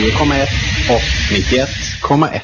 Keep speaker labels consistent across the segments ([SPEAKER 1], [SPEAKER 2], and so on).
[SPEAKER 1] 89,1 och 91,1.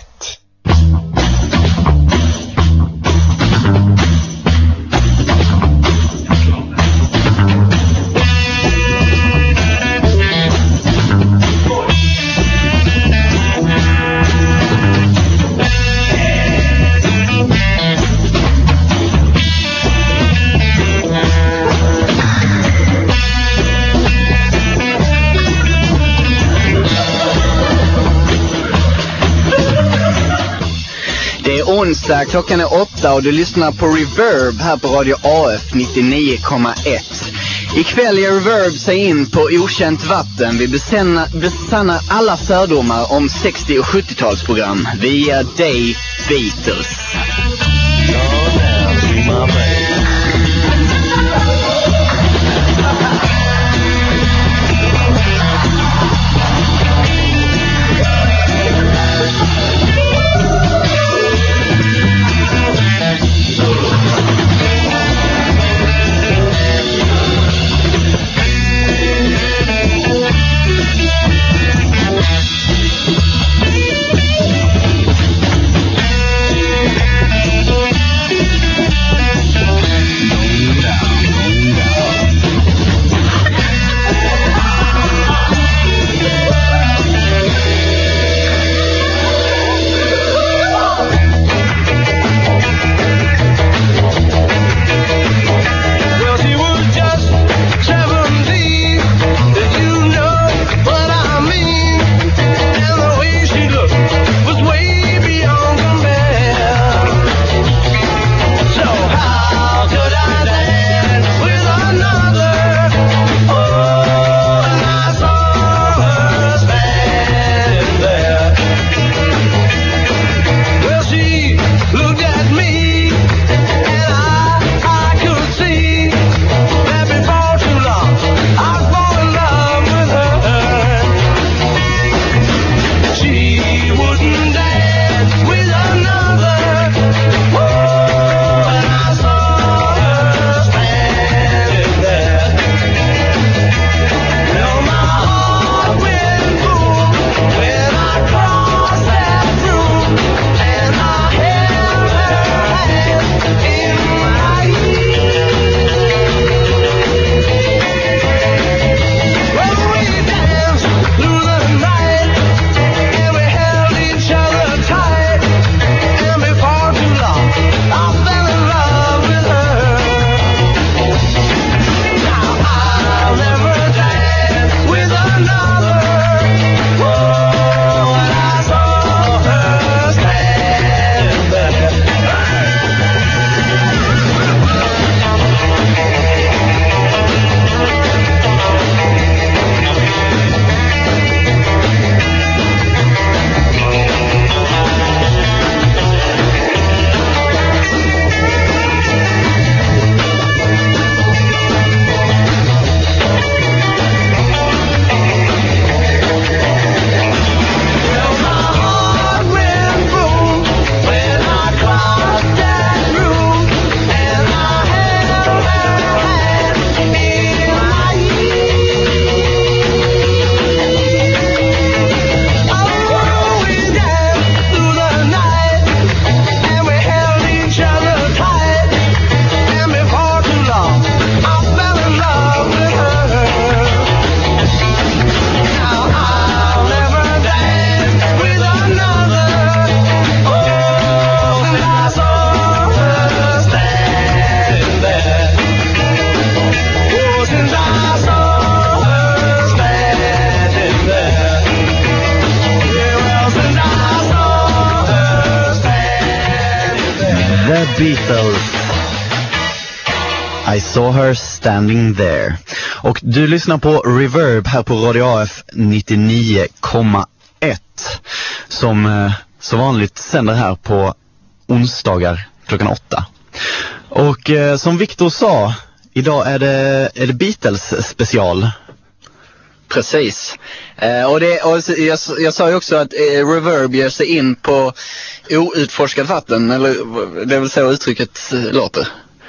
[SPEAKER 2] Onsdag, klockan är 8 och du lyssnar på Reverb här på Radio AF 99,1. Ikväll är Reverb sig in på okänt vatten. Vi besannar alla fördomar om 60- och 70-talsprogram. Vi ger dig Beatles.
[SPEAKER 3] Beatles. I saw her standing there. Och du lyssnar på Reverb här på Radio AF 99,1 som så vanligt sänder här på onsdagar klockan 8. Och som Victor sa, idag är det Beatles special.
[SPEAKER 2] Precis. Jag sa ju också att Reverb ger sig in på outforskat vatten, eller det är väl så uttrycket låter.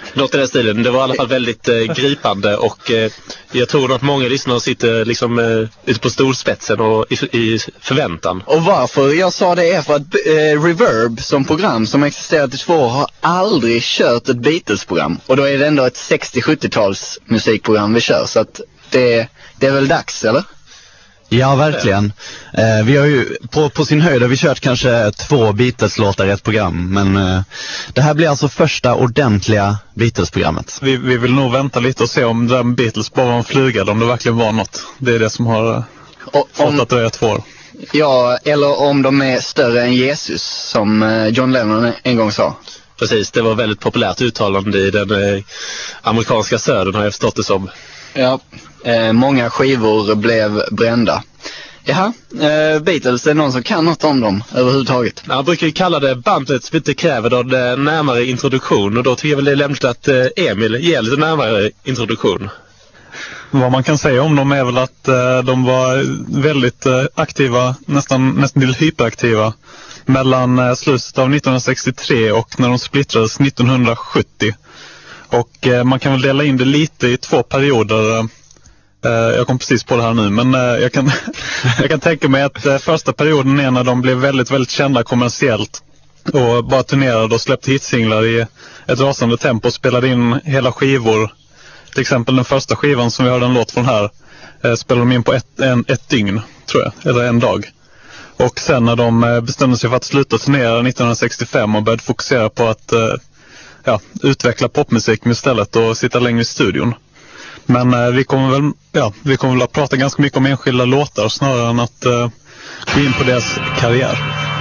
[SPEAKER 4] Något i den stilen. Det var i alla fall väldigt gripande och jag tror att många lyssnare sitter liksom ute på storspetsen och i förväntan.
[SPEAKER 2] Och varför jag sa det är för att Reverb som program som existerat i 2 år har aldrig kört ett Beatles-program. Och då är det ändå ett 60-70-tals musikprogram vi kör, så att det är väl dags, eller?
[SPEAKER 3] Ja, verkligen. Vi har ju på sin höjd har vi kört kanske 2 Beatles-låtar i ett program. Men det här blir alltså första ordentliga Beatles-programmet.
[SPEAKER 5] Vi vill nog vänta lite och se om den Beatles bara var en fluga, om det verkligen var något. Det är det som har fått att dröja 2 år.
[SPEAKER 2] Ja, eller om de är större än Jesus, som John Lennon en gång sa.
[SPEAKER 4] Precis, det var väldigt populärt uttalande i den amerikanska södern, har jag förstått det som.
[SPEAKER 2] Ja, många skivor blev brända. Jaha, Beatles, är någon som kan något om dem överhuvudtaget?
[SPEAKER 4] Man brukar ju kalla det bandet som inte kräver då närmare introduktion, och då tycker jag väl det är lämpligt att Emil ger lite närmare introduktion.
[SPEAKER 5] Vad man kan säga om dem är väl att de var väldigt aktiva, nästan till hyperaktiva mellan slutet av 1963 och när de splittrades 1970. Och man kan väl dela in det lite i 2 perioder. Jag kom precis på det här nu, men jag kan tänka mig att första perioden är när de blev väldigt, väldigt kända kommersiellt och bara turnerade och släppte hitsinglar i ett rasande tempo och spelade in hela skivor. Till exempel den första skivan som vi hörde en låt från här spelade de in på ett dygn, tror jag, eller en dag. Och sen när de bestämde sig för att sluta turnera 1965 och började fokusera på att utveckla popmusik istället och sitta längre i studion. Men vi kommer väl att prata ganska mycket om enskilda låtar snarare än att gå in på deras karriär.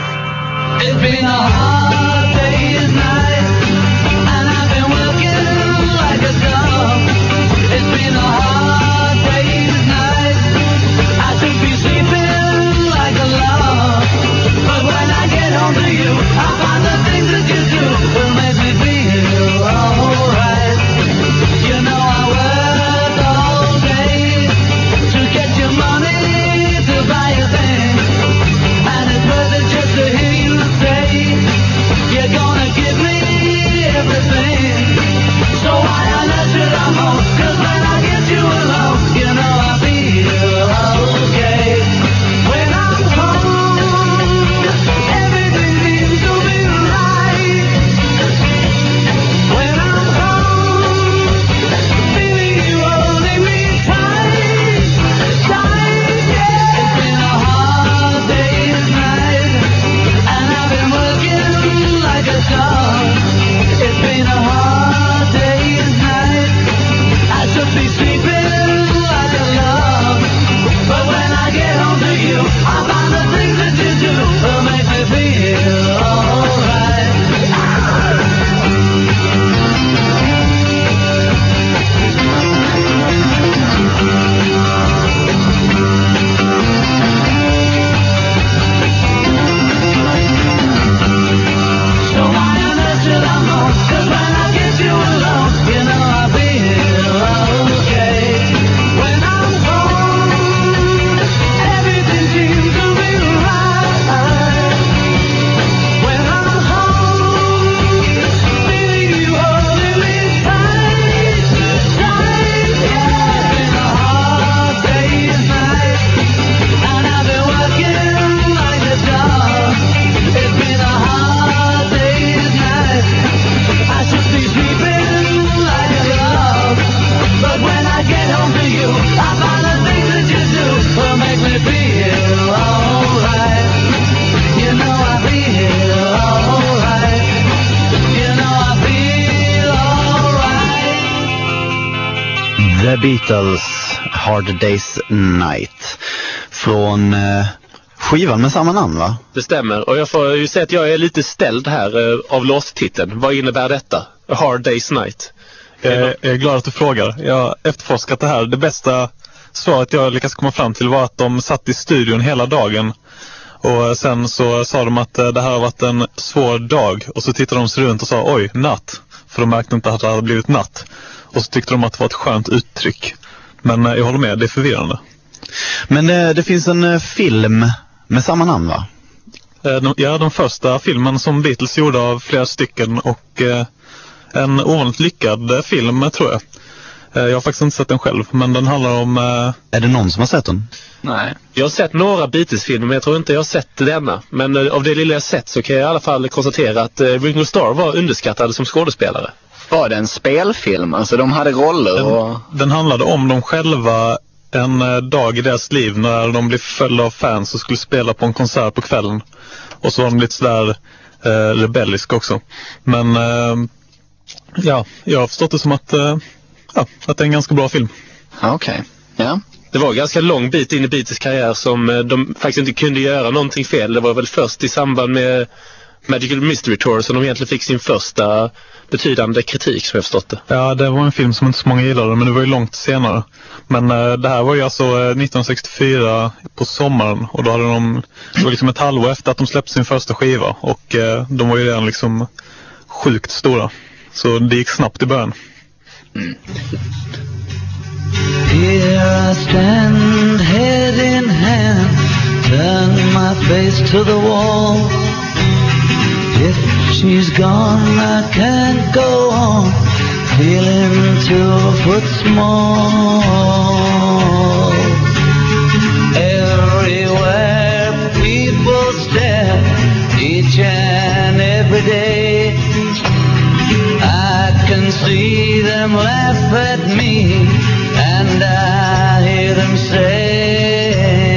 [SPEAKER 3] The Beatles, Hard Day's Night. Från skivan med samma namn, va?
[SPEAKER 4] Det stämmer, och jag får ju säga att jag är lite ställd här av låttiteln. Vad innebär detta? A Hard Day's Night.
[SPEAKER 5] Jag är glad att du frågar. Jag har efterforskat det här. Det bästa svaret jag lyckades komma fram till var att de satt i studion hela dagen. Och sen så sa de att det här har varit en svår dag. Och så tittade de sig runt och sa, oj, natt. För de märkte inte att det hade blivit natt. Och så tyckte de att det var ett skönt uttryck. Men jag håller med, det är förvirrande.
[SPEAKER 3] Men det finns en film med samma namn, va?
[SPEAKER 5] Ja, den första filmen som Beatles gjorde av flera stycken. Och en ovanligt lyckad film, tror jag. Jag har faktiskt inte sett den själv, men den handlar om...
[SPEAKER 3] Är det någon som har sett den?
[SPEAKER 2] Nej.
[SPEAKER 4] Jag har sett några Beatles-filmer, men jag tror inte jag har sett denna. Men av det lilla jag sett så kan jag i alla fall konstatera att Ringo Starr var underskattad som skådespelare.
[SPEAKER 2] Var det en spelfilm? Alltså de hade roller och...
[SPEAKER 5] Den handlade om dem själva en dag i deras liv när de blev följda av fans och skulle spela på en konsert på kvällen. Och så var de lite sådär rebellisk också. Men ja, jag har förstått det som att det är en ganska bra film.
[SPEAKER 2] Okej. Ja.
[SPEAKER 4] Det var en ganska lång bit in i Beatles karriär som de faktiskt inte kunde göra någonting fel. Det var väl först i samband med Magical Mystery Tour som de egentligen fick sin första betydande kritik, som jag förstått det.
[SPEAKER 5] Ja, det var en film som inte så många gillade, men det var ju långt senare. Men det här var ju alltså 1964 på sommaren, och då hade det var liksom ett halvår efter att de släppte sin första skiva, och de var ju redan liksom sjukt stora. Så det gick snabbt i början.
[SPEAKER 6] Here I stand, head in hand, turn my face to the wall. If she's gone, I can't go on, feeling 2 foot small. Everywhere people stare, each and every day. I can see them laugh at me, and I hear them say,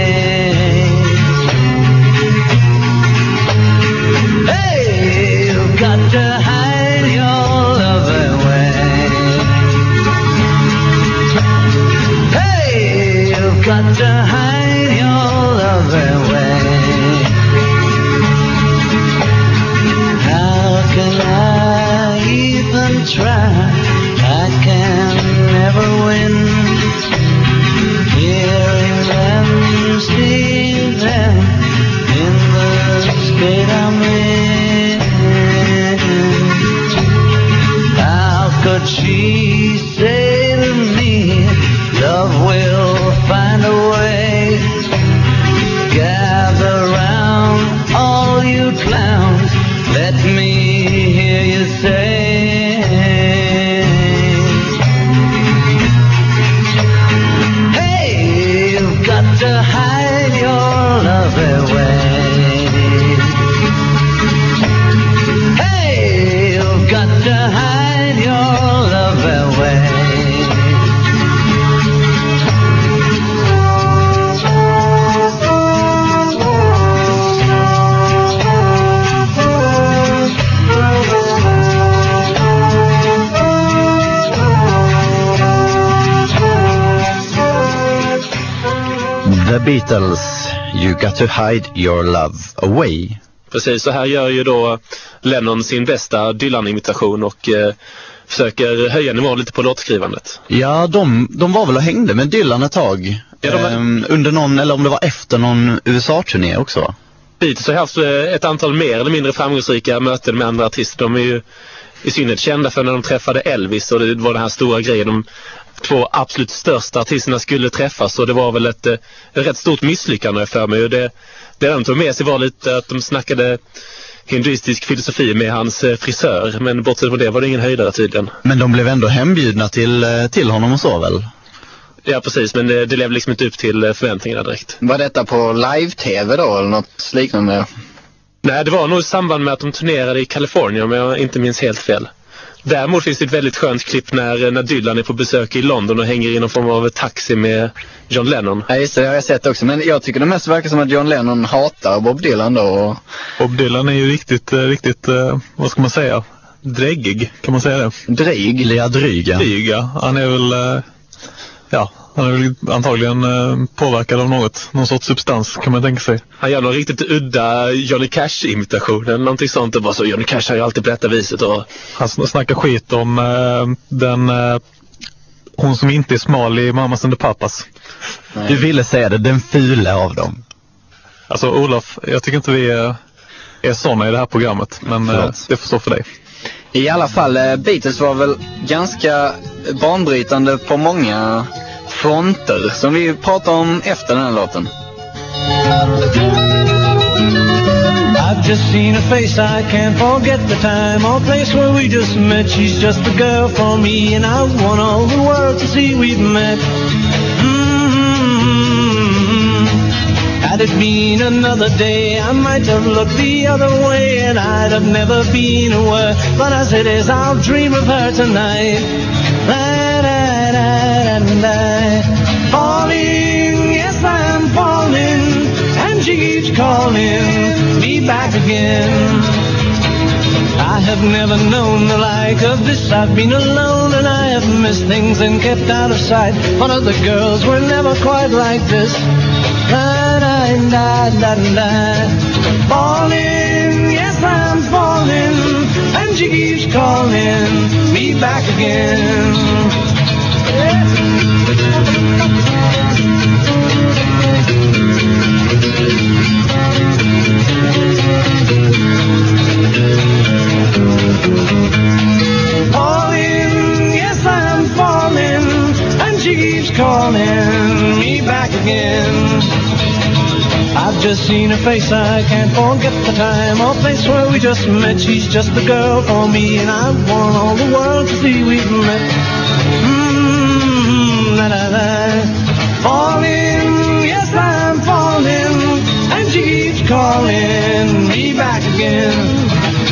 [SPEAKER 6] hey, you've got to hide your love away. Hey, you've got to hide your love away. How can I even try? I can never win. Hearing them, seeing them in the state I'm in. How could she say to me, love will find a way? Gather round, all you clowns, let me hear you say, to hide your love away. Hey, you've got to hide your love away.
[SPEAKER 3] The Beatles, You Got To Hide Your Love Away.
[SPEAKER 4] Precis, så här gör ju då Lennon sin bästa Dylan-imitation och försöker höja nivån lite på låtskrivandet.
[SPEAKER 3] Ja, de var väl och hängde med Dylan ett tag.
[SPEAKER 4] Ja,
[SPEAKER 3] under någon, eller om det var efter någon USA-turné också.
[SPEAKER 4] Beatles har haft ett antal mer eller mindre framgångsrika möten med andra artister. De är ju i synnerhet kända för när de träffade Elvis, och det var den här stora grejen. De 2 absolut största artisterna skulle träffas, och det var väl ett rätt stort misslyckande för mig. Och det de tog med sig var lite att de snackade hinduistisk filosofi med hans frisör, men bortsett från det var det ingen höjdare tydligen.
[SPEAKER 3] Men de blev ändå hembjudna till honom och så väl?
[SPEAKER 4] Ja, precis, men det levde liksom inte upp till förväntningarna direkt.
[SPEAKER 2] Var detta på live-tv då, eller något liknande?
[SPEAKER 4] Nej, det var nog i samband med att de turnerade i Kalifornien, om jag inte minns helt fel. Däremot finns det ett väldigt skönt klipp när Dylan är på besök i London och hänger i någon form av taxi med John Lennon.
[SPEAKER 2] Ja, just det har jag sett också. Men jag tycker det mest verkar som att John Lennon hatar Bob Dylan då.
[SPEAKER 5] Bob Dylan är ju riktigt, vad ska man säga? Dräggig, kan man säga det?
[SPEAKER 2] Dryg?
[SPEAKER 3] Ja, dryga.
[SPEAKER 5] Dryga. Han är väl, han är väl antagligen påverkad av någon sorts substans, kan man tänka sig.
[SPEAKER 4] Han gör någon riktigt udda Johnny Cash-imitation eller någonting sånt. Det var så, Johnny Cash har ju alltid på detta viset. Och...
[SPEAKER 5] Han snackar skit om hon som inte är smal i Mamas and the Papas.
[SPEAKER 3] Nej. Du ville säga det, den fula av dem.
[SPEAKER 5] Alltså Olof, jag tycker inte vi är såna i det här programmet, men det får stå för dig.
[SPEAKER 2] I alla fall, Beatles var väl ganska banbrytande på många fronter, som vi pratar om efter den här låten.
[SPEAKER 6] I've just seen her face, I can't forget the time or place where we just met. She's just the girl for me, and I want all the world to see we've met. Had it been another day, I might have looked the other way, and I'd have never been aware. But as it is, I'll dream of her tonight. Falling, yes I'm falling, and she keeps calling me back again. I have never known the like of this. I've been alone and I have missed things and kept out of sight. But other girls were never quite like this. Falling, yes I'm falling, and she keeps calling me back again. Falling, yes I'm falling, and she keeps calling me back again. I've just seen her face, I can't forget the time or place where we just met. She's just the girl for me, and I want all the world to see we've met. Falling, yes I'm falling, and she keeps calling me back again.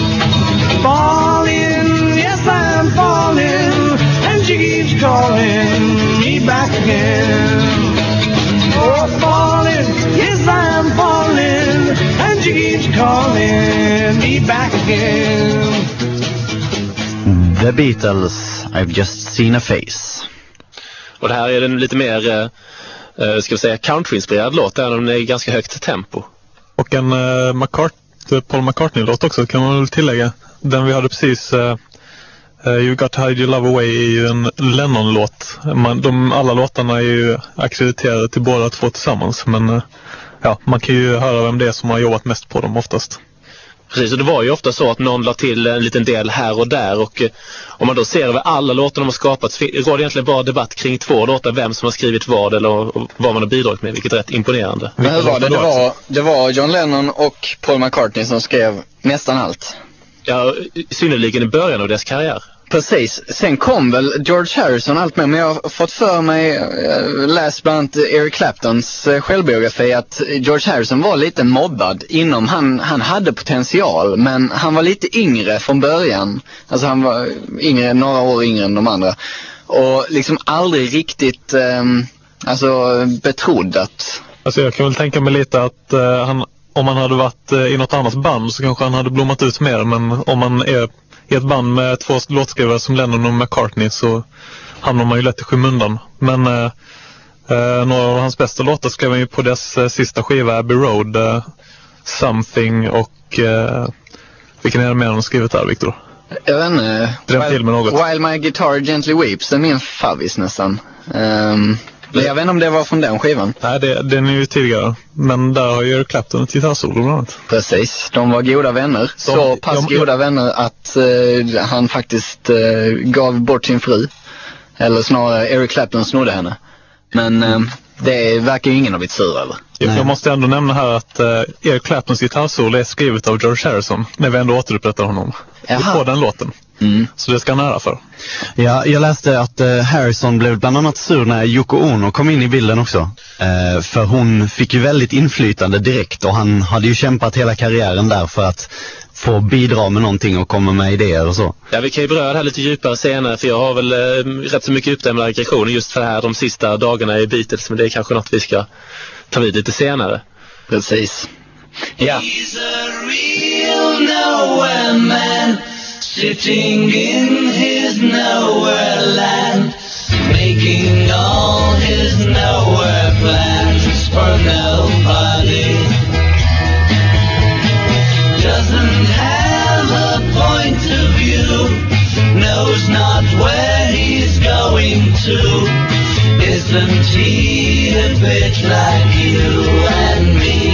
[SPEAKER 6] Falling, yes I'm falling, and she keeps calling me back again. Oh, falling, yes I'm falling, and she keeps calling me back again.
[SPEAKER 3] The Beatles, I've just seen a face.
[SPEAKER 4] Och det här är en lite mer, ska vi säga, country-inspirerad låt, även om det är ganska högt tempo.
[SPEAKER 5] Och en Paul McCartney-låt också, kan man väl tillägga. Den vi hade precis, You Got to Hide Your Love Away, är ju en Lennon-låt. Alla låtarna är ju ackrediterade till båda två tillsammans, men ja, man kan ju höra vem det är som har jobbat mest på dem oftast.
[SPEAKER 4] Precis, och det var ju ofta så att någon la till en liten del här och där, och om man då ser över alla låtar de har skapat, så går det egentligen bara debatt kring två låtar, vem som har skrivit vad eller vad man har bidragit med, vilket är rätt imponerande.
[SPEAKER 2] Men hur var det? Det var John Lennon och Paul McCartney som skrev nästan allt.
[SPEAKER 4] Ja, synnerligen i början av deras karriär.
[SPEAKER 2] Precis. Sen kom väl George Harrison allt med, men jag har fått för mig, läst bland annat Eric Claptons självbiografi, att George Harrison var lite mobbad inom. Han hade potential, men han var lite yngre från början. Alltså han var yngre, några år yngre än de andra. Och liksom aldrig riktigt betrodd att...
[SPEAKER 5] Alltså jag kan väl tänka mig lite att om han hade varit i något annat band så kanske han hade blommat ut mer, men om man är i ett band med två låtskrivare som Lennon och McCartney så hamnar man ju lätt i skymundan. Men några av hans bästa låtar skrev han ju på dess sista skiva, Abbey Road, Something, och vilken är det mer han har skrivit där, Victor?
[SPEAKER 2] Jag vet inte.
[SPEAKER 5] Till med något.
[SPEAKER 2] While My Guitar Gently Weeps är min favvis nästan. Jag vet inte om det var från den skivan.
[SPEAKER 5] Nej, den är ju tidigare. Men där har ju Clapton ett gitarrsolo bland annat.
[SPEAKER 2] Precis, de var goda vänner. Så pass goda vänner att han faktiskt gav bort sin fru. Eller snarare Eric Clapton snodde henne. Men det verkar ju ingen ha blivit sur över.
[SPEAKER 5] Jag måste ändå nämna här att Eric Claptons gitarrsolo är skrivet av George Harrison, när vi ändå återupprättar honom. På den låten. Så det ska han nära för.
[SPEAKER 3] Ja, jag läste att Harrison blev bland annat sur när Yoko Ono kom in i bilden också. För hon fick ju väldigt inflytande direkt, och han hade ju kämpat hela karriären där för att få bidra med någonting och komma med idéer och så.
[SPEAKER 4] Ja, vi kan ju beröra det här lite djupare senare, för jag har väl rätt så mycket uppdämda aggressioner just för det här de sista dagarna i Beatles, men det är kanske något vi ska ta vid lite senare.
[SPEAKER 2] Precis. Ja.
[SPEAKER 6] He's a real nowhere man, sitting in his nowhere land, making all his nowhere plans for nobody. Doesn't have a point of view, knows not where he's going to. Isn't he a bit like you and me?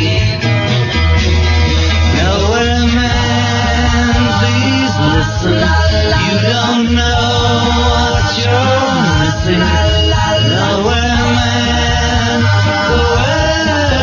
[SPEAKER 6] Nowhere man, please listen. You don't know what you're missing. Nowhere man, the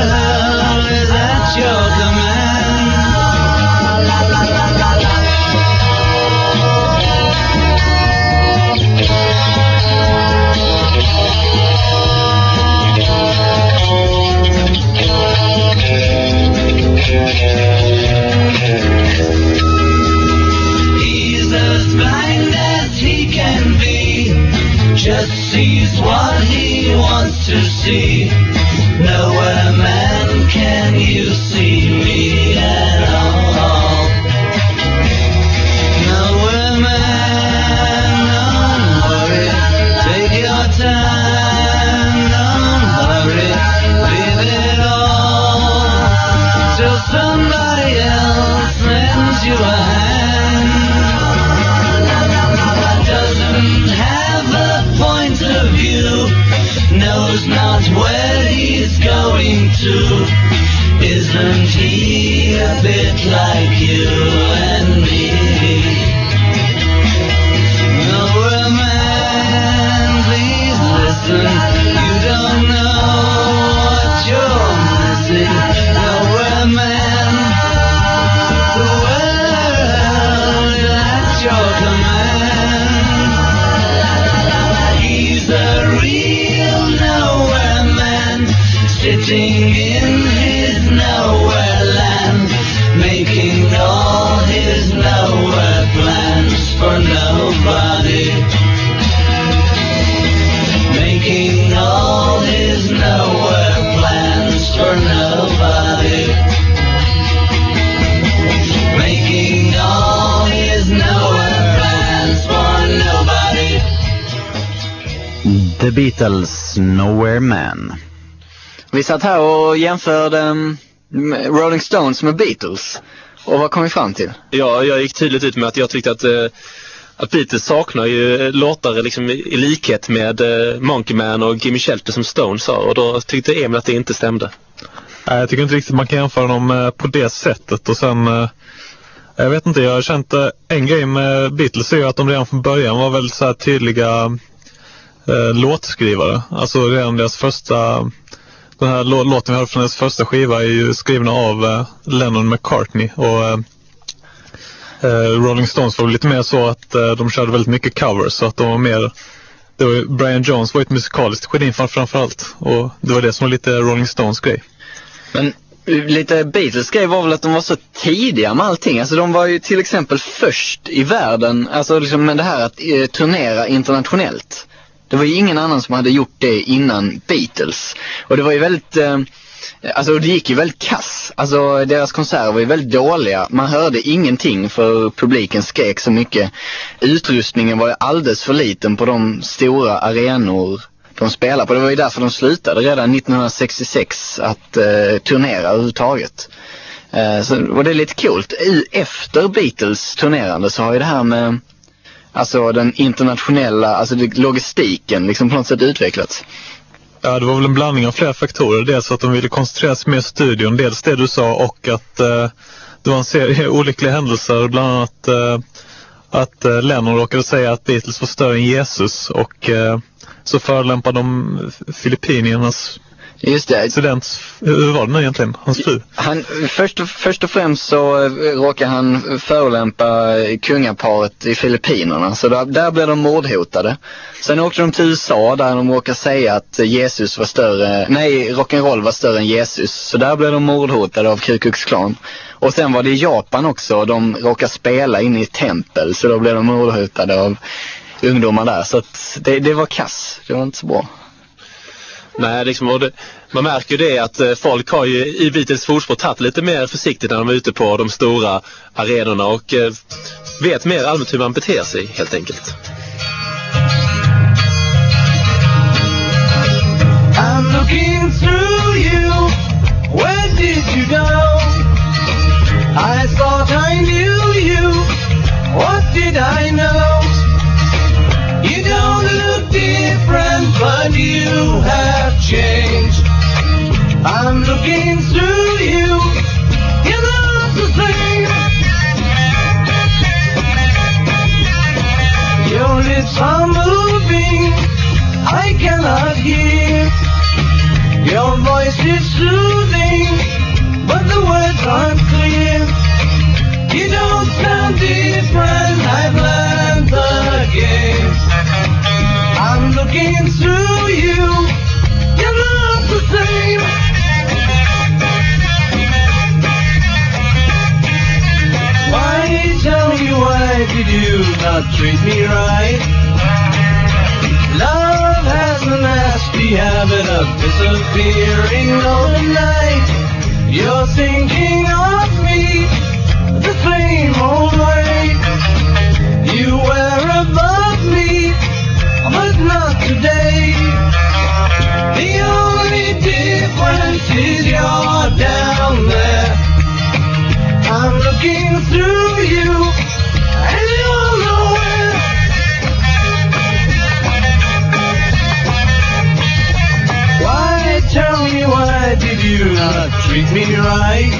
[SPEAKER 6] Isn't he a bit like you and me? No man, please listen. You don't know what you're missing. No man, the world at your command. He's a real nowhere man, sitting in his nowhere land, making all his nowhere plans for nobody. Making all his nowhere plans for nobody. Making all his nowhere plans for nobody.
[SPEAKER 3] The Beatles, Nowhere Man.
[SPEAKER 2] Vi satt här och jämförde Rolling Stones med Beatles. Och vad kom vi fram till?
[SPEAKER 4] Ja, jag gick tydligt ut med att jag tyckte att Beatles saknar ju låtar liksom i likhet med Monkey Man och Gimme Shelter som Stones sa. Och då tyckte Emil att det inte stämde.
[SPEAKER 5] Nej, jag tycker inte riktigt man kan jämföra dem på det sättet. Och sen, jag vet inte, jag har känt en grej med Beatles är ju att de redan från början var väldigt så här tydliga låtskrivare. Alltså redan deras första... Den här låten vi hörde från deras första skiva är ju skrivna av Lennon McCartney. Och Rolling Stones var lite mer så att de körde väldigt mycket covers. Så att de var mer... Brian Jones var ett musikaliskt geni framförallt. Och det var det som var lite Rolling Stones grej.
[SPEAKER 2] Men lite Beatles grej var väl att de var så tidiga med allting. Alltså de var ju till exempel först i världen. Alltså liksom med det här att turnera internationellt. Det var ju ingen annan som hade gjort det innan Beatles. Och det var ju väldigt... Alltså det gick ju väldigt kass. Alltså deras konserter var ju väldigt dåliga. Man hörde ingenting för publiken skrek så mycket. Utrustningen var ju alldeles för liten på de stora arenor de spelade på. Det var ju därför de slutade redan 1966 att turnera överhuvudtaget. Och det är lite coolt. Efter Beatles turnerande så har ju det här med... Alltså den internationella, alltså logistiken liksom på något sätt utvecklats.
[SPEAKER 5] Ja, det var väl en blandning av flera faktorer. Dels att de ville koncentrera sig mer i studion, dels det du sa, och att det var en serie olyckliga händelser. Bland annat att Lennon råkade säga att Beatles var större än Jesus, och så förolämpade de Filippinernas
[SPEAKER 2] Just det.
[SPEAKER 5] president. Hur var det nu egentligen? Hans fru?
[SPEAKER 2] Först och främst så råkar han förolämpa kungaparet i Filippinerna. Så där blev de mordhotade. Sen åkte de till USA där de råkar säga att Jesus var större... Nej, rock'n'roll var större än Jesus. Så där blev de mordhotade av Ku Klux Klan. Och sen var det i Japan också. De råkar spela in i ett tempel. Så då blev de mordhotade av ungdomar där. Så att det var kass. Det var inte så bra.
[SPEAKER 4] Nej, liksom, man märker ju det att folk har ju i Beatles fotspår tagit lite mer försiktigt när de är ute på de stora arenorna och vet mer allmänt hur man beter sig helt enkelt.
[SPEAKER 6] I'm looking through you. Where did you go? I thought I knew you. What did I know? You don't look different, but you have changed. I'm looking through you. You're not the same. Your lips are moving. I cannot hear. Your voice is soothing, but the words aren't clear. You don't sound different. I've learned the game. I'm looking through you. You're not the same. Why, tell me, why did you not treat me right? Love has a nasty habit of disappearing overnight. You're thinking of me the same old way. You were above me, but not today. The only difference is you're down there. I'm looking through you, and you're nowhere. Why, tell me, why right.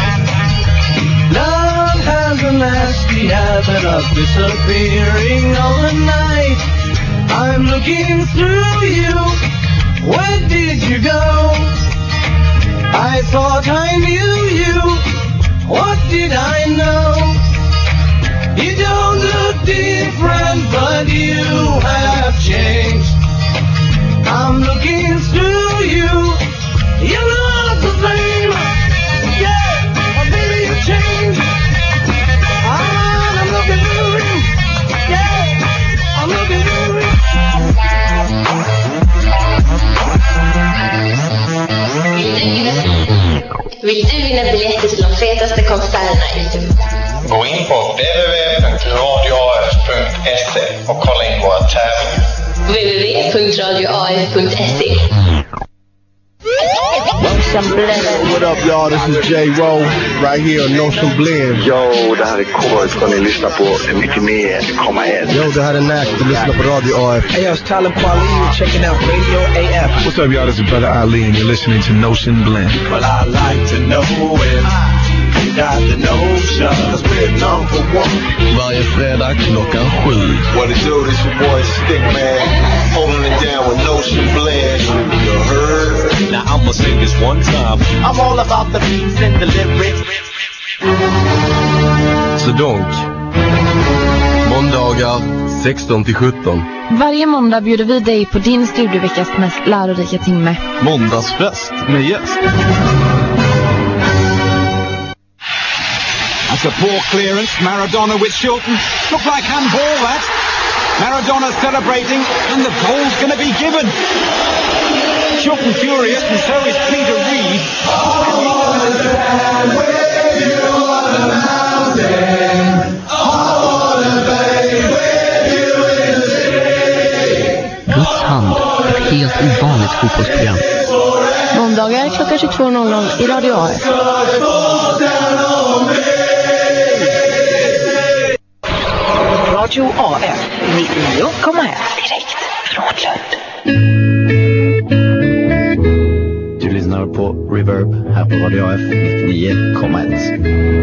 [SPEAKER 6] Love has a nasty habit of disappearing overnight. I'm looking through you. Where did you go? I thought I knew you. What did I know? You don't look different, but you have changed. I'm looking through you. You're not the same. Yeah, or maybe you changed. I'm looking through you. Yeah, I'm looking through you.
[SPEAKER 7] Vill du vinna biljetter till de fetaste konserterna i Göteborg?
[SPEAKER 8] Gå in på www.radioaf.se och kolla in våra tävlingar.
[SPEAKER 7] www.radioaf.se.
[SPEAKER 9] What up, y'all? This is J-Ro right here on Notion Blend.
[SPEAKER 10] Yo, det här är Kåre. Ska ni lyssna på 99,1.
[SPEAKER 9] Yo, det här är Nack. Du lyssnar på Radio AF.
[SPEAKER 11] Hey, yo, it's Talib Kweli. You're checking out Radio AF.
[SPEAKER 12] What's up, y'all? This is Brother Ali, and you're listening to Notion Blend.
[SPEAKER 13] Well, I like to know if you got the notion. 'Cause we're number one.
[SPEAKER 14] Varje fredag klockan 7.
[SPEAKER 8] What it do, this your boy Stickman. Holding it down with Notion Blend. You heard?
[SPEAKER 13] Now I'ma say this one time. I'm all about the beats and the lyrics.
[SPEAKER 15] Så donk. Måndagar 16-17.
[SPEAKER 16] Varje måndag bjuder vi dig på din studieveckas mest lärorika timme.
[SPEAKER 15] Måndagsfest med gäst.
[SPEAKER 17] That's a poor clearance. Maradona with Shilton. Look like handball, that. Maradona celebrating, and the ball's going to be given. Shilton furious, and so is Peter Reid.
[SPEAKER 18] Guds hand, ett helt ovanligt fotbollsprogram.
[SPEAKER 16] Måndagar klockan 22.00 i Radio AF.
[SPEAKER 11] Radio AF 99,1 direkt från Lund.
[SPEAKER 3] Du lyssnar på Reverb här på Radio AF 99,1.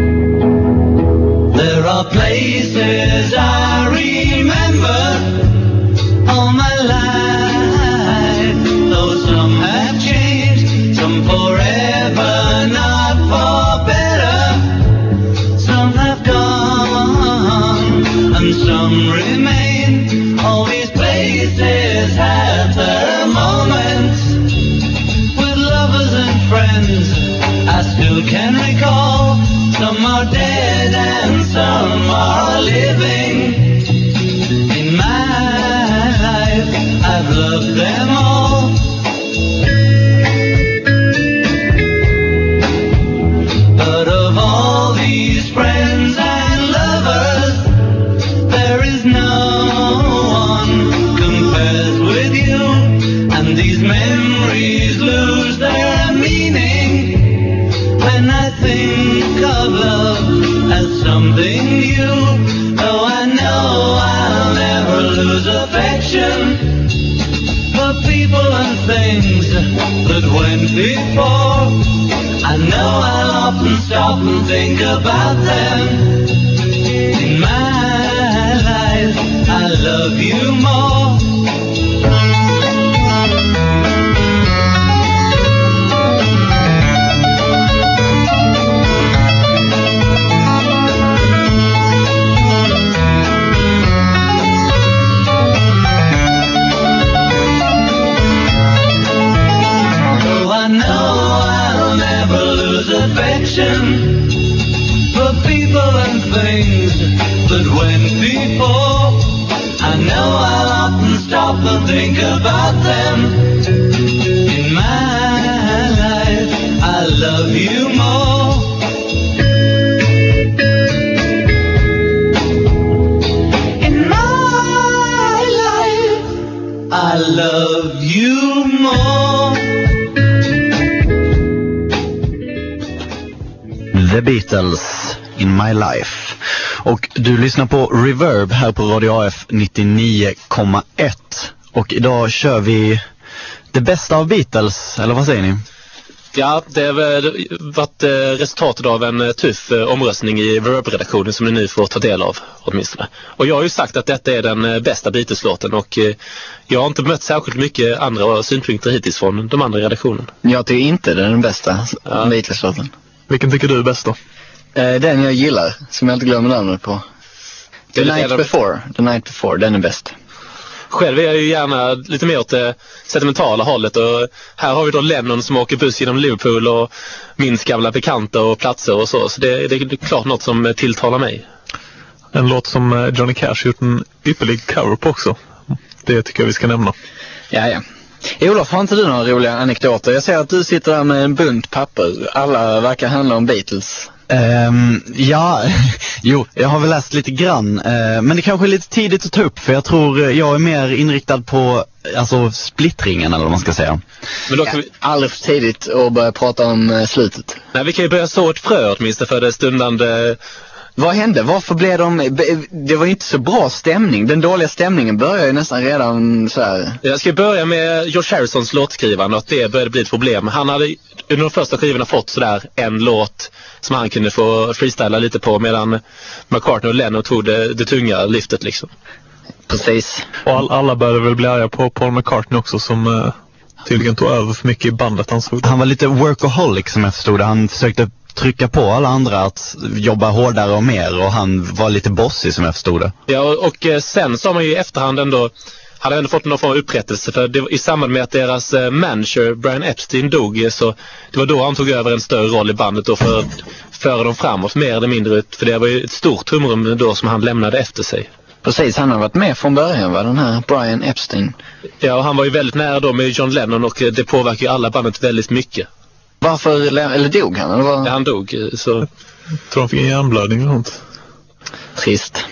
[SPEAKER 6] There are places I remember all my life, though some have changed, some forever, not for better. Some have gone and some remain. All these places have their moments with lovers and friends I still can recall. Some are dead and some are living. In my life I've loved them all. But of all these friends and lovers, there is no one compares with you. And these memories lose their meaning when I think of love as something new. Though I know I'll never lose affection for people and things that went before. I know I'll often stop and think about them. In my life, I love you more. For people and things that went before. I know I'll often stop and think about them. In my life, I love you more. In my life, I love you more.
[SPEAKER 3] The Beatles, In My Life. Och du lyssnar på Reverb här på Radio AF 99,1. Och idag kör vi det bästa av Beatles, eller vad säger ni?
[SPEAKER 4] Ja, det har varit resultatet av en tuff omröstning i Verb-redaktionen som ni nu får ta del av åtminstone. Och jag har ju sagt att detta är den bästa Beatles-låten och jag har inte mött särskilt mycket andra synpunkter hittills från de andra redaktionerna.
[SPEAKER 2] Jag tycker inte det är den bästa Beatles-låten.
[SPEAKER 5] Vilken tycker du är bäst då?
[SPEAKER 2] Den jag gillar, som jag inte glömmer namnet på. The Night Before, den är bäst.
[SPEAKER 4] Själv är jag ju gärna lite mer åt det sentimentala hållet och här har vi då Lennon som åker buss genom Liverpool och minns gamla bekanta och platser och så det är klart något som tilltalar mig.
[SPEAKER 5] En låt som Johnny Cash gjort en ypperlig cover på också. Det tycker jag vi ska nämna.
[SPEAKER 2] Ja. Olof, har inte du några roliga anekdoter? Jag ser att du sitter där med en bunt papper. Alla verkar handla om Beatles.
[SPEAKER 3] Jag har väl läst lite grann, men det kanske är lite tidigt att ta upp för jag tror jag är mer inriktad på splittringen eller vad man ska säga.
[SPEAKER 4] Men då kan vi
[SPEAKER 2] aldrig för tidigt att börja prata om slutet.
[SPEAKER 4] Nej, vi kan ju börja så ett frö åtminstone för det stundande.
[SPEAKER 2] Vad hände? Varför blev det var ju inte så bra stämning. Den dåliga stämningen började ju nästan redan så här.
[SPEAKER 4] Jag ska börja med George Harrisons låtskrivande och att det började bli ett problem. Han hade under de första skivorna fått sådär en låt som han kunde få freestyla lite på medan McCartney och Lennon tog det tunga lyftet liksom.
[SPEAKER 2] Precis.
[SPEAKER 5] Och alla började väl bli arga på Paul McCartney också som tydligen tog över för mycket i bandet. Han
[SPEAKER 3] var lite workaholic som jag förstod det. Han försökte trycka på alla andra att jobba hårdare och mer och han var lite bossig som jag förstod det.
[SPEAKER 4] Ja, och sen så har man ju i efterhand ändå hade ändå fått någon form av upprättelse för det, i samband med att deras manager Brian Epstein dog så det var då han tog över en större roll i bandet och för att föra dem framåt mer eller mindre ut, för det var ju ett stort tomrum då som han lämnade efter sig.
[SPEAKER 2] Precis, han har varit med från början, var den här Brian Epstein.
[SPEAKER 4] Ja, och han var ju väldigt nära då med John Lennon och det påverkar ju alla bandet väldigt mycket.
[SPEAKER 2] Varför, eller dog han? Eller vad?
[SPEAKER 4] Ja, han dog, så...
[SPEAKER 5] Jag tror han fick en hjärnblödning och sånt.
[SPEAKER 2] Trist.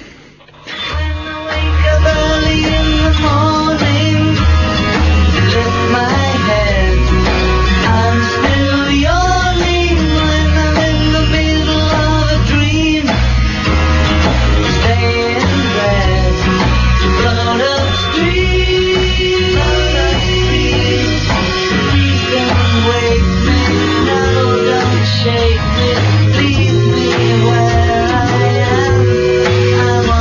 [SPEAKER 6] Shake me, leave me where I am. I'm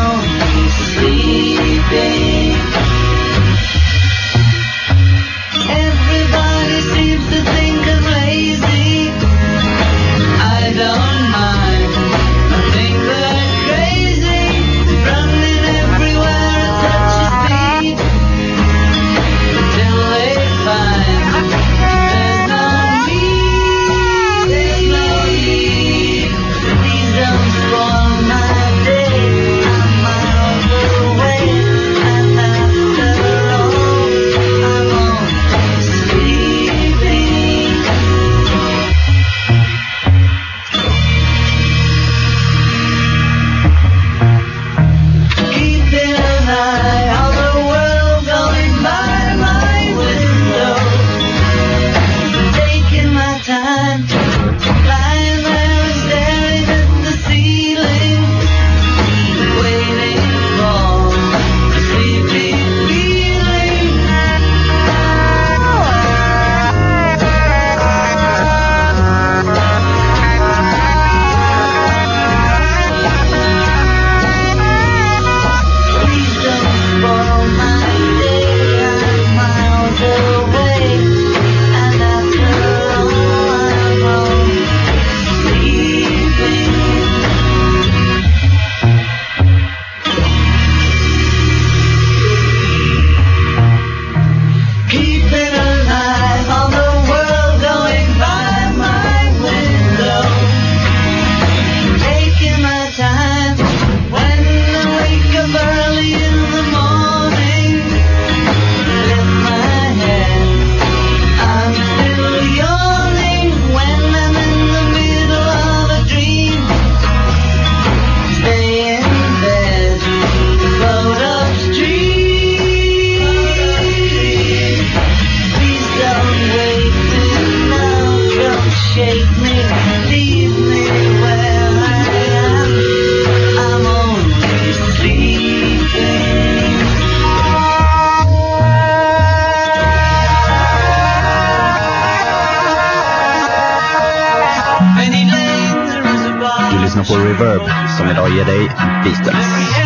[SPEAKER 3] lyssnar på Reverb som idag ger dig Beatles.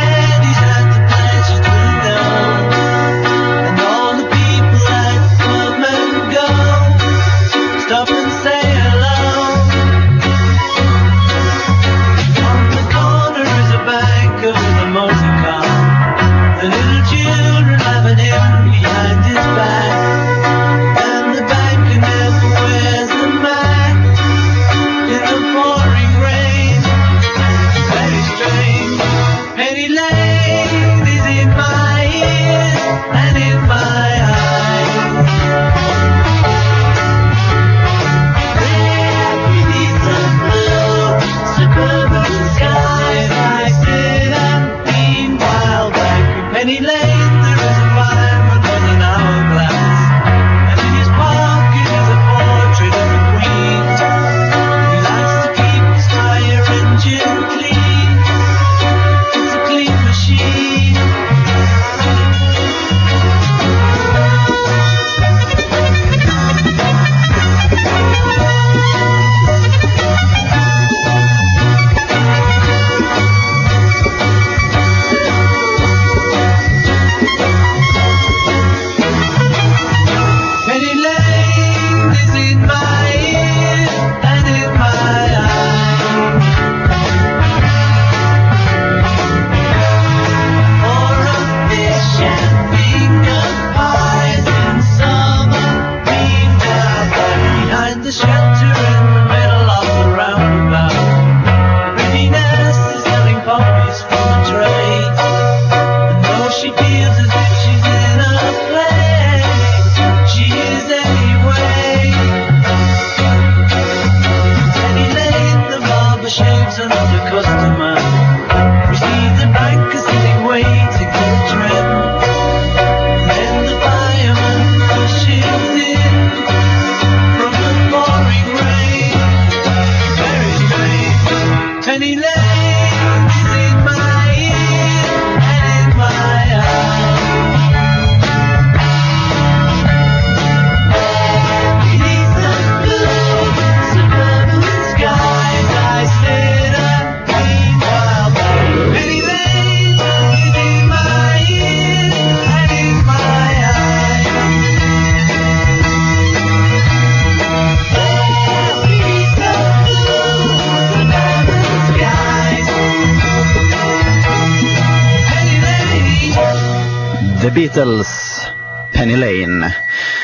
[SPEAKER 3] The Beatles, Penny Lane.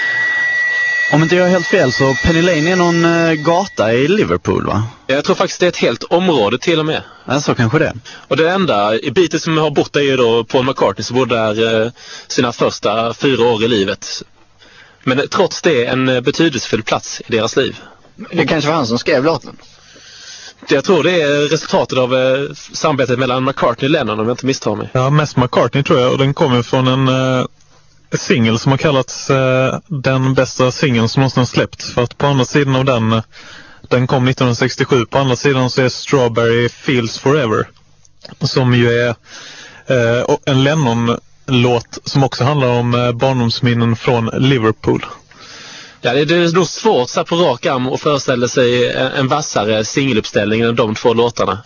[SPEAKER 3] Om inte jag är helt fel så Penny Lane är någon gata i Liverpool, va?
[SPEAKER 4] Jag tror faktiskt det är ett helt område till och med.
[SPEAKER 3] Ja, så kanske det.
[SPEAKER 4] Och det enda i Beatles som har bott där är ju då Paul McCartney som bodde där sina första 4 år i livet. Men trots det en betydelsefull plats i deras liv.
[SPEAKER 2] Det kanske var han som skrev låten.
[SPEAKER 4] Jag tror det är resultatet av samarbetet mellan McCartney och Lennon, om jag inte misstar mig.
[SPEAKER 5] Ja, mest McCartney tror jag. Och den kommer från en singel som har kallats den bästa singeln som någonsin släppt. För att på andra sidan av den kom 1967. På andra sidan så är Strawberry Fields Forever. Som ju är en Lennon-låt som också handlar om barndomsminnen från Liverpool.
[SPEAKER 4] Ja, det är nog svårt så på rak arm att föreställa sig en vassare singeluppställning än de 2 låtarna.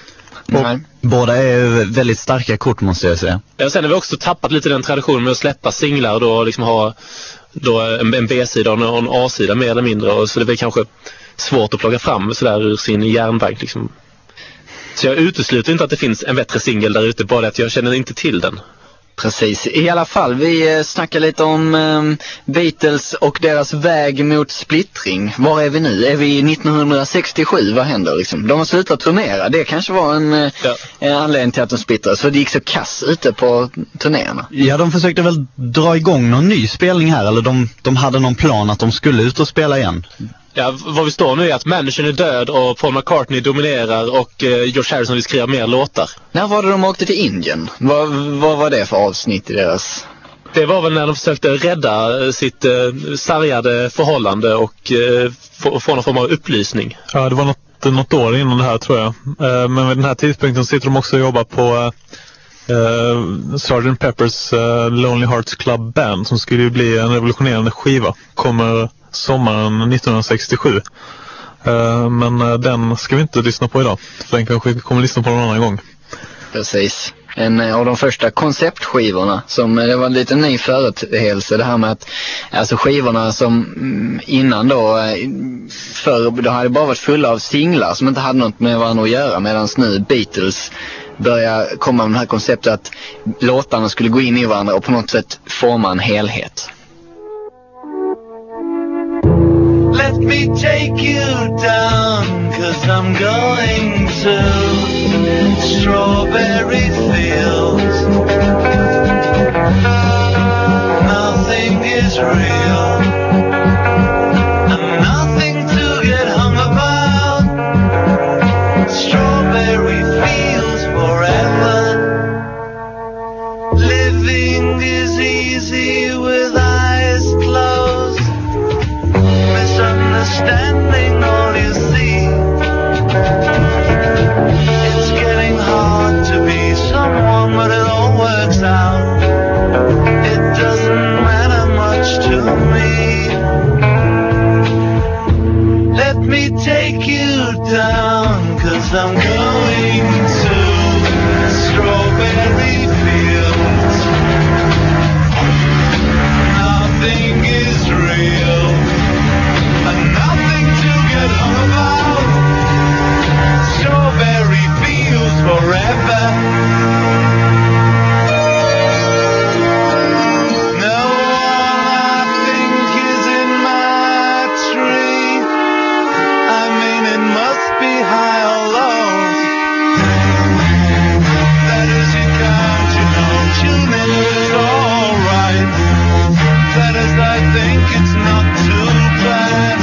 [SPEAKER 3] Båda är väldigt starka kort, måste jag säga.
[SPEAKER 4] Ja, sen har vi också tappat lite den traditionen med att släppa singlar och då liksom ha då en B-sida och en A-sida mer eller mindre. Och så det blir kanske svårt att plocka fram sådär ur sin järnbank liksom. Så jag utesluter inte att det finns en bättre singel där ute, bara att jag känner inte till den.
[SPEAKER 2] Precis, i alla fall vi snackar lite om Beatles och deras väg mot splittring. Var är vi nu? Är vi 1967? Vad händer liksom? De har slutat turnera, det kanske var en anledning till att de splittrades. För det gick så kass ute på turnéerna.
[SPEAKER 3] Ja, de försökte väl dra igång någon ny spelning här, eller de hade någon plan att de skulle ut och spela igen.
[SPEAKER 4] Ja, vad vi står nu är att managern är död och Paul McCartney dominerar och George Harrison vill skriva mer låtar.
[SPEAKER 2] När var det de åkte till Indien? Vad var det för avsnitt i deras?
[SPEAKER 4] Det var väl när de försökte rädda sitt sargade förhållande och få någon form av upplysning.
[SPEAKER 5] Ja, det var något år innan det här tror jag. Men vid den här tidpunkten sitter de också och jobbar på Sgt. Pepper's Lonely Hearts Club Band som skulle ju bli en revolutionerande skiva. Kommer sommaren 1967. Men den ska vi inte lyssna på idag. För den kanske vi kommer lyssna på någon annan gång.
[SPEAKER 2] Precis. En av de första konceptskivorna som det var en lite ny företeelse, det här med att alltså skivorna som innan då förr då hade bara varit fulla av singlar som inte hade något med varandra att göra, medan nu Beatles börjar komma med det här konceptet att låtarna skulle gå in i varandra och på något sätt forma en helhet.
[SPEAKER 6] Let me take you down, 'cause I'm going to strawberry fields. Nothing is real, and nothing to get hung about. Strawberry fields forever. Living is easy with eyes closed. Misunderstanding all you see. It's getting hard to be someone, but it all works out. It doesn't matter much to me. Let me take you down, 'cause I'm going to strawberry fields. Nothing is real, and nothing to get hung about. Strawberry fields forever. No one I think is in my tree. I mean it must be high or low. That is you can't, you know, tune in, it's alright. That is I think it's not too bad.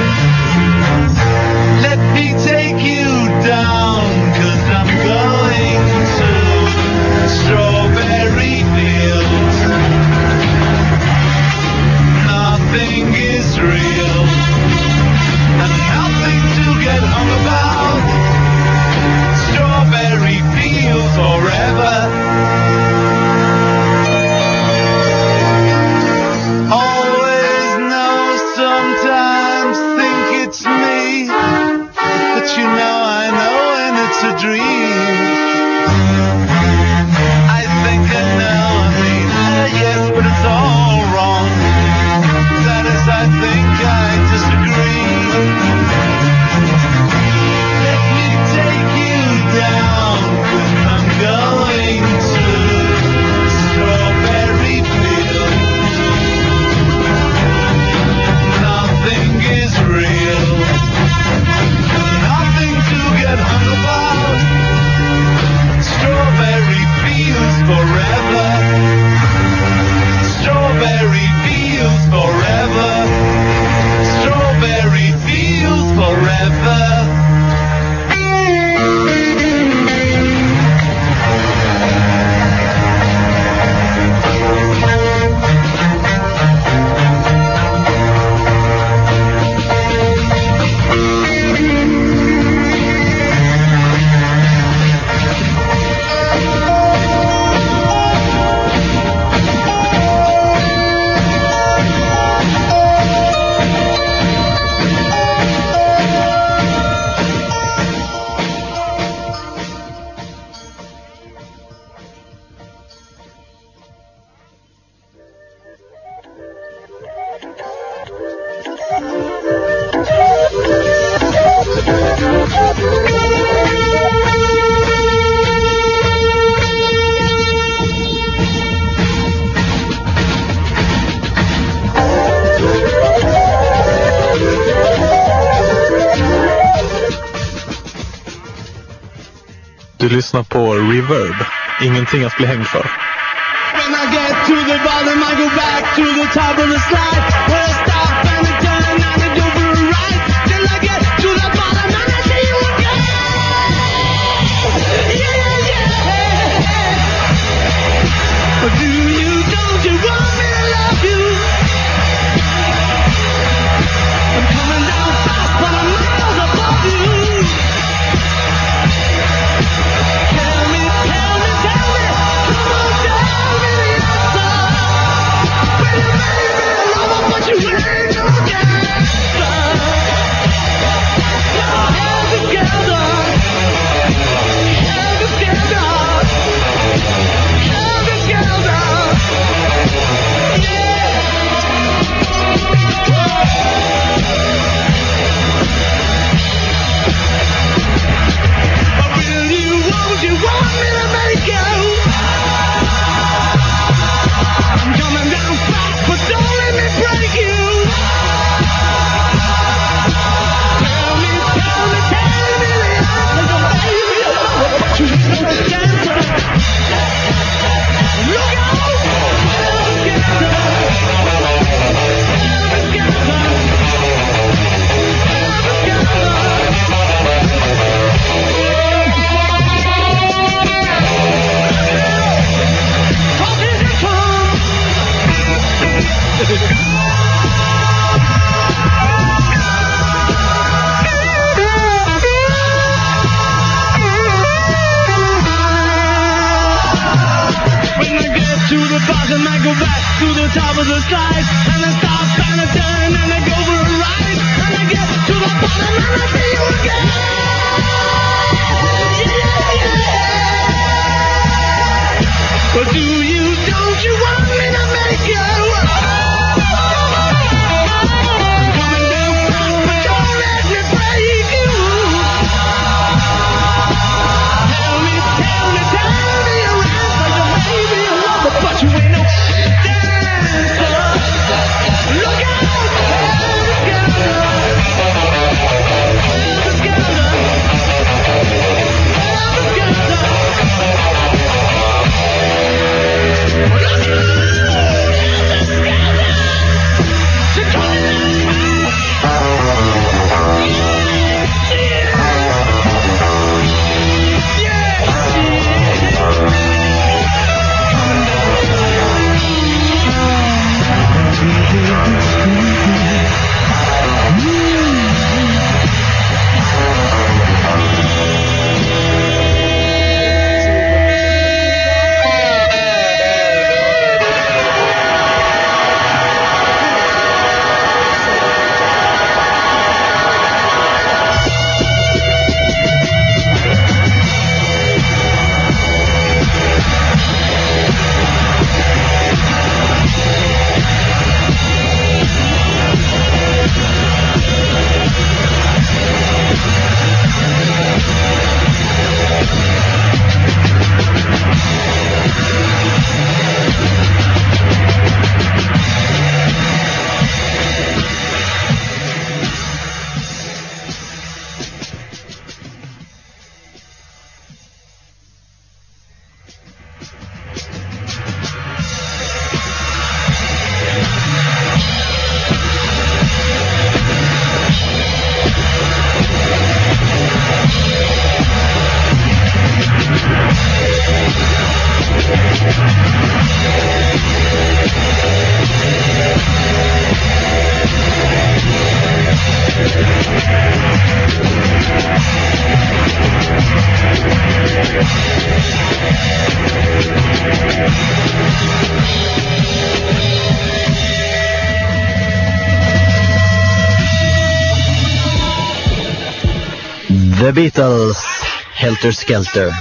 [SPEAKER 6] Let me take you down, 'cause I'm going to strawberry fields. Nothing is real, and nothing to get hung about. Strawberry fields forever. Always know, sometimes think it's me, but you know I know and it's a dream. I think I know, I mean, yes, but it's all wrong. That is, I think I disagree. Let me take you down, 'cause I'm going to strawberry fields. Nothing is real, nothing to get hung about. Strawberry fields forever. Strawberry fields forever. Strawberry fields forever.
[SPEAKER 5] Du lyssnar på Reverb. Ingenting att bli hängd för.
[SPEAKER 6] When I get to the bottom, I go back to the top of the slide. Where I stop and I turn and I go for a ride. Till I get to the bottom and I see you again. Yeah, yeah. But do you, don't you want me to love you? I'm coming down fast, but I'm miles above you. Tell me, come on, tell me the answer. When you're ready, love, what you slide, and they stop and they turn and they go for a ride, and they get to the bottom and they see you again. Well, don't you want me to make you? Coming down fast, but don't let me break you. Tell me around like a baby lover, but you ain't no dancer. Look out,
[SPEAKER 3] The Beatles, Helter Skelter.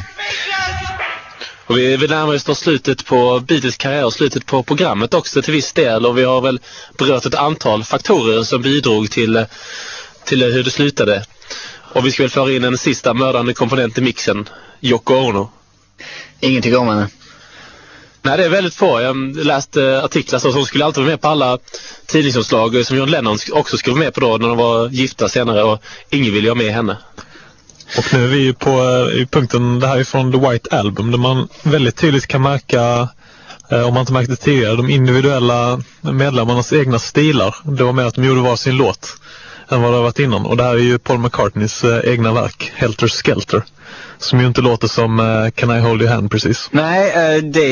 [SPEAKER 4] Och vi närmar oss slutet på Beatles karriär och slutet på programmet också till viss del. Och vi har väl berört ett antal faktorer som bidrog till hur det slutade. Och vi ska väl föra in en sista mördande komponent i mixen, Yoko Ono.
[SPEAKER 2] Ingen tycker om henne.
[SPEAKER 4] Nej, det är väldigt få. Jag läste artiklar som hon skulle alltid vara med på alla tidningsomslag som John Lennon också skulle vara med på då när de var gifta senare, och ingen ville ha med henne.
[SPEAKER 5] Och nu är vi ju på i punkten, det här är från The White Album, där man väldigt tydligt kan märka, om man inte märkte tidigare, de individuella medlemmarnas egna stilar. Det var mer att de gjorde var sin låt än vad det har varit innan. Och det här är ju Paul McCartneys egna verk, Helter Skelter, som ju inte låter som Can I Hold Your Hand precis.
[SPEAKER 2] Nej, det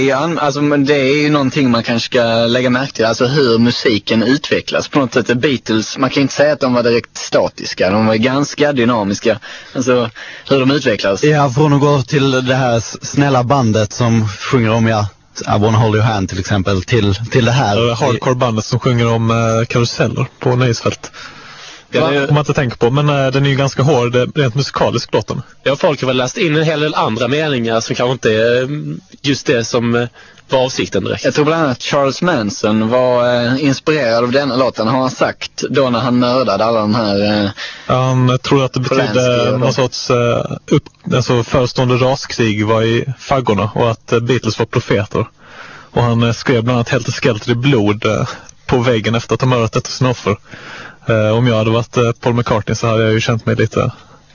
[SPEAKER 2] är ju någonting man kanske ska lägga märke till. Alltså hur musiken utvecklas. På något sätt, Beatles, man kan inte säga att de var direkt statiska. De var ganska dynamiska. Alltså hur de utvecklas.
[SPEAKER 3] Ja, från att gå till det här snälla bandet som sjunger om I Wanna Hold Your Hand till exempel, till det här.
[SPEAKER 5] Hardcore-bandet som sjunger om karuseller på nöjesfält. Om man inte tänker på, men den är ju ganska hård rent musikalisk låten.
[SPEAKER 4] Ja, folk har väl läst in en hel del andra meningar som kanske inte är just det som var avsikten direkt.
[SPEAKER 2] Jag tror bland annat Charles Manson var inspirerad av denna låten, har han sagt då när han mördade alla de här...
[SPEAKER 5] Han tror att det betydde någon sorts alltså förestående raskrig var i faggorna, och att Beatles var profeter. Och han skrev bland annat Helter Skelter i blod på väggen efter att ha mördat ett av sina offer. Om jag hade varit Paul McCartney så hade jag ju känt mig lite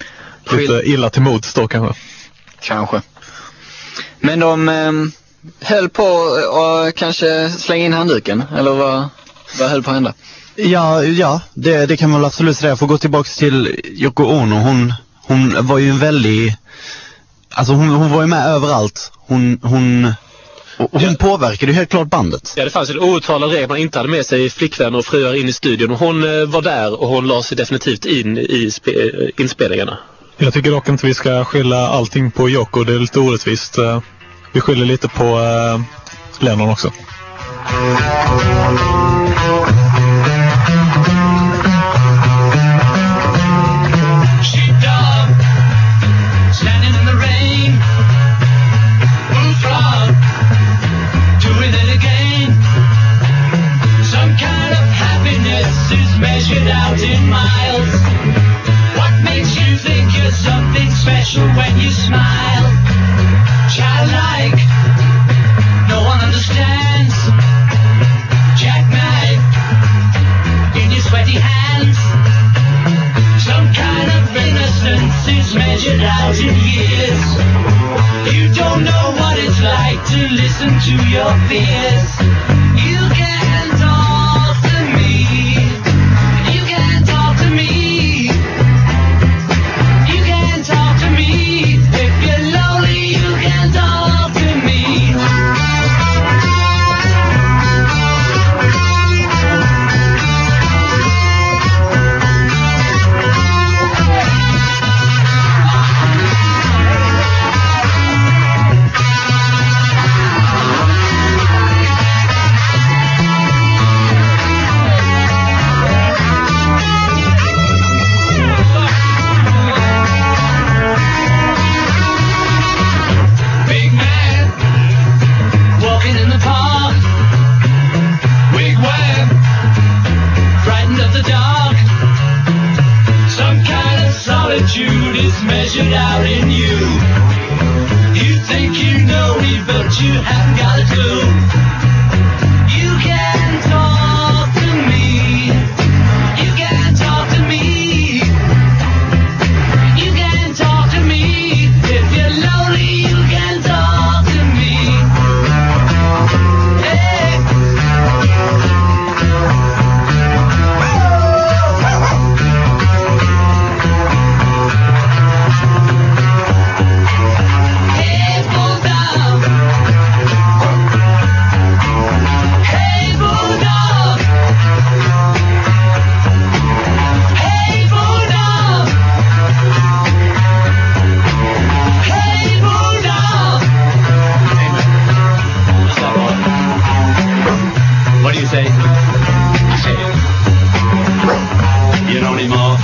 [SPEAKER 5] illa till mods då kanske.
[SPEAKER 2] Kanske. Men de höll på att kanske slänga in handduken, eller vad höll på att hända?
[SPEAKER 3] Ja, det kan man väl absolut säga. Jag får gå tillbaka till Yoko Ono. Hon var ju en väldigt... Alltså hon var ju med överallt. Hon påverkade ju helt klart bandet.
[SPEAKER 4] Ja, det fanns en outtalad regel man inte hade med sig flickvänner och fruar in i studion. Och hon var där och hon la sig definitivt in i inspelningarna.
[SPEAKER 5] Jag tycker dock inte vi ska skylla allting på Yoko. Det är lite orättvist. Vi skyller lite på Lennon också.
[SPEAKER 6] Sheepdog, standing in the rain. Bullfrog, doing it again. Some kind of happiness is measured out in miles. What makes you think you're something special when you smile? Childlike, no one understands. Jackknife in your sweaty hands. Some kind of innocence is measured out in years. You don't know what it's like to listen to your fears. You can talk to me. You can talk to me. You can talk to me. If you're lonely, you can talk to me. Big man, walking in the park. Wigwam, frightened of the dark. Some kind of solitude is measured out in you. You think you know me, but you haven't got a clue. You can talk to me. You can talk to me. You can talk to me. If you're lonely, you can talk to me. Hey. Hey, bulldog. Hey, bulldog. Hey, bulldog. Hey, bulldog.
[SPEAKER 19] Is that right? What do you say? I say it. You know anymore?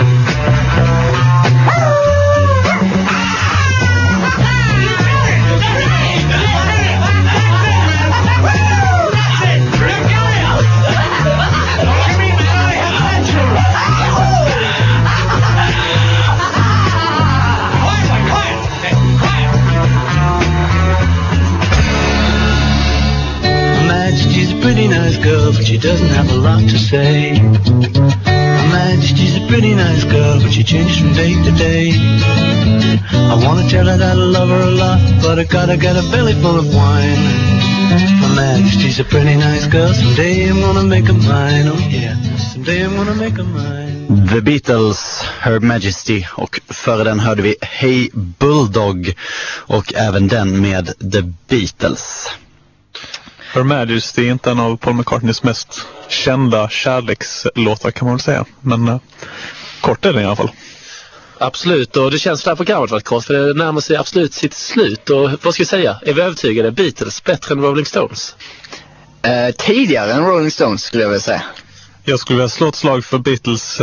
[SPEAKER 6] Her Majesty's a pretty nice girl, but she doesn't have a lot to say. Her Majesty's a pretty nice girl, but she changes from day to day. I wanna tell her that I love her a lot, but I gotta get a belly full of wine. Her Majesty's a pretty nice girl, someday I'm gonna make her mine, oh yeah. Someday I'm gonna make her mine.
[SPEAKER 3] The Beatles, Her Majesty, och före den hörde vi Hey Bulldog och även den med The Beatles.
[SPEAKER 5] Her Majesty är inte en av Paul McCartneys mest kända kärlekslåtar kan man väl säga. Men kort är den i alla fall.
[SPEAKER 4] Absolut, och det känns för det här programmet varit kort, för det närmar sig absolut sitt slut. Och vad ska vi säga? Är vi övertygade? Beatles bättre än Rolling Stones?
[SPEAKER 2] Tidigare än Rolling Stones skulle jag vilja säga.
[SPEAKER 5] Jag skulle vilja slå ett slag för Beatles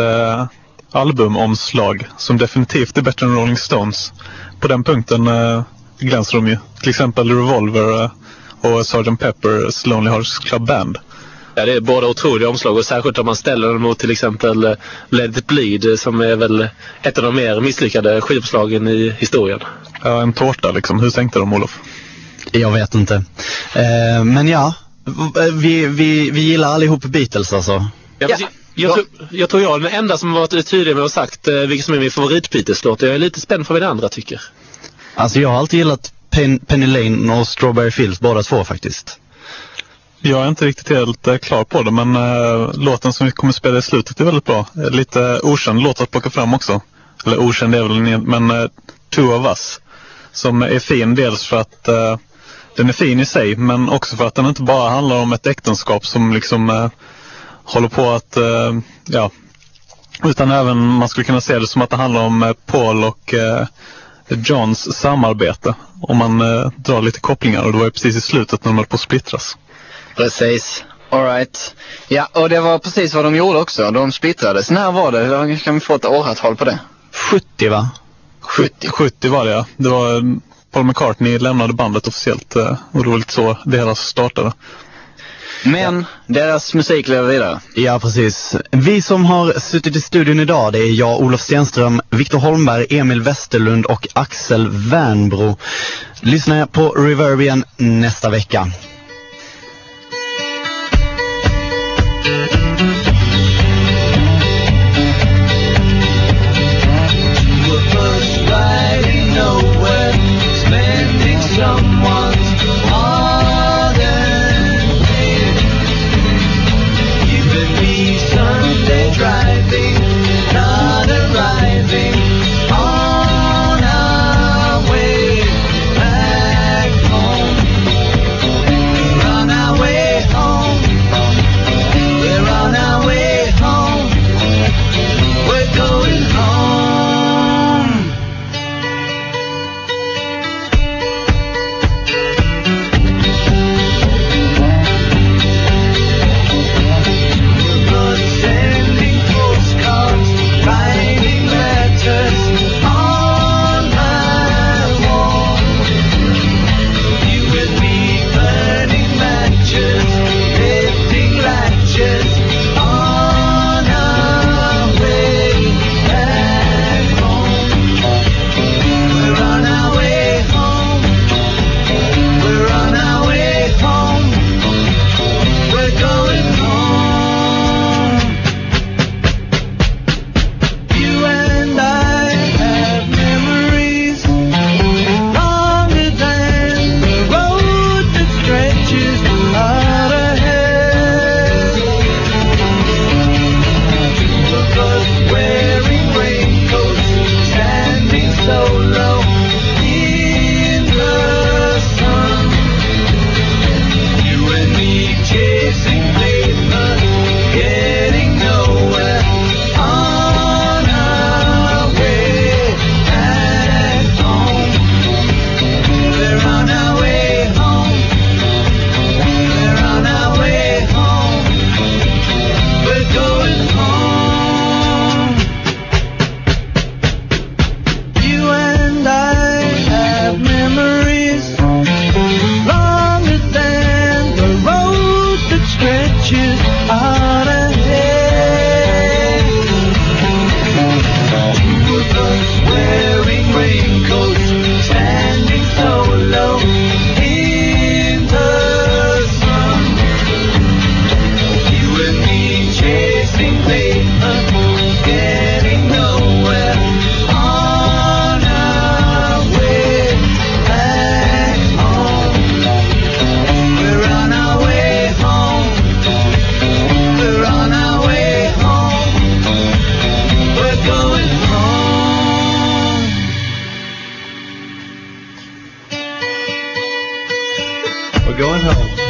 [SPEAKER 5] albumomslag som definitivt är bättre än Rolling Stones. På den punkten glänser de ju. Till exempel Revolver och Sgt. Pepper's Lonely Hearts Club Band.
[SPEAKER 4] Ja, det är båda otroliga omslag, och särskilt om man ställer dem mot till exempel Let It Bleed, som är väl ett av de mer misslyckade skivomslagen i historien.
[SPEAKER 5] Ja, en tårta liksom. Hur tänkte de, Olof?
[SPEAKER 3] Jag vet inte. Men ja, vi gillar allihop Beatles alltså.
[SPEAKER 4] Ja. Jag tror jag är den enda som varit tydlig med att sagt vilken som är min favorit-Beatles-låt. Jag är lite spänd för vad det andra tycker.
[SPEAKER 3] Alltså jag har alltid gillat Penny Lane och Strawberry Fields, båda två faktiskt.
[SPEAKER 5] Jag är inte riktigt helt klar på det, men låten som vi kommer spela i slutet är väldigt bra. Lite okänd låt att plocka fram också. Eller okänd är väl men Two of Us. Som är fin dels för att den är fin i sig, men också för att den inte bara handlar om ett äktenskap som liksom håller på att, utan även man skulle kunna se det som att det handlar om Paul och Johns samarbete. Om man drar lite kopplingar, och det var ju precis i slutet när de höll på att splittras.
[SPEAKER 2] Precis. All right. Ja, och det var precis vad de gjorde också. De splittrades. När var det? Kan vi få ett årtal på det?
[SPEAKER 3] 70 va?
[SPEAKER 5] 70 var det, ja. Det var Paul McCartney lämnade bandet officiellt och det var lite så det hela startade.
[SPEAKER 2] Men deras musik lever vidare.
[SPEAKER 3] Ja, precis. Vi som har suttit i studion idag, det är jag, Olof Stenström, Viktor Holmberg, Emil Westerlund och Axel Wernbro. Lyssna på Reverb igen nästa vecka.
[SPEAKER 1] Going home.